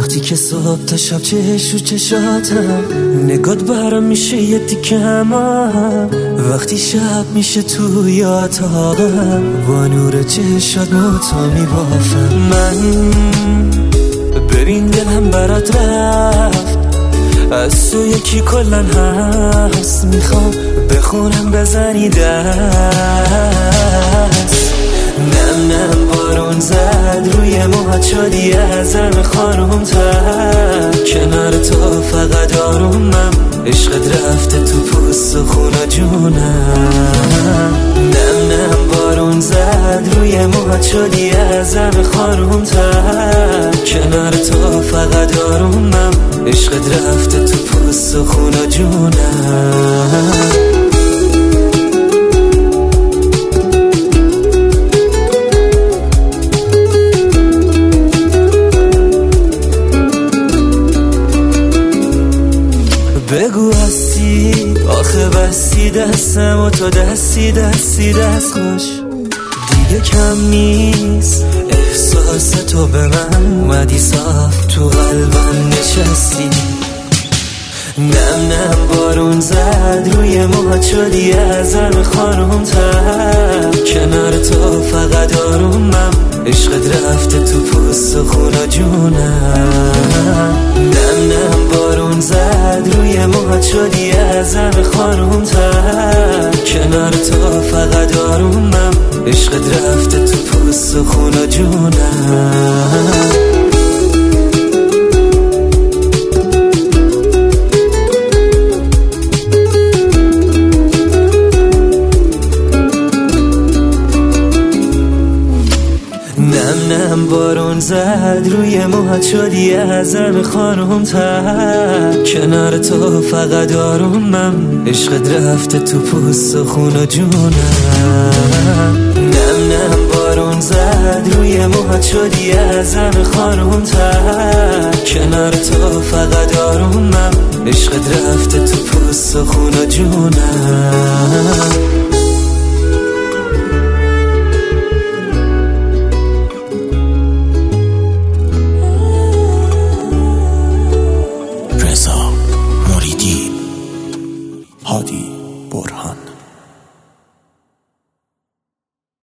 وقتی که صبح تا شب چش رو چشاتم، نگات برام میشه یه تیکه همم. وقتی شب میشه توی اتاقم، با نور چشات موتا میبافم. من ببین دلم برات رفت، از تو یکی کلن هست. میخوام بخونم بزنی دست. نم نم بارون زد روی موهات، شدی ازم خانوم تر. کنار تو فقط آرومم، عشقت رفته تو پوست و خون و جونم. نم نم بارون زد روی موهات، شدی ازم خانوم تر. کنار تو فقط آرومم، عشقت رفته تو پوست و خون و جونم. بگو هستی آخه بستی دستم و تو دستی دست خوش. دیگه کم نیست احساس تو به من، اومدی صاف تو قلبم نشستی. نم نم بارون زد روی موهات، شدی ازم خانوم تر. کنار تو فقط آرومم، عشقت رفته تو پوست و خون و جونم. نم نم بارون زد روی موهات، شدی ازم خانوم تر. کنار تو فقط آرومم، عشقت رفته تو پوست و خون و جونم. نم نم بارون زد روی موهات، شدی ازم خانوم تر. کنار تو فقط آرومم، عشقت رفته تو پوست و خون و جونم. نم نم بارون زد روی موهات، شدی ازم خانوم تر. کنار تو فقط آرومم، عشقت رفته تو پوست و خون و جونم.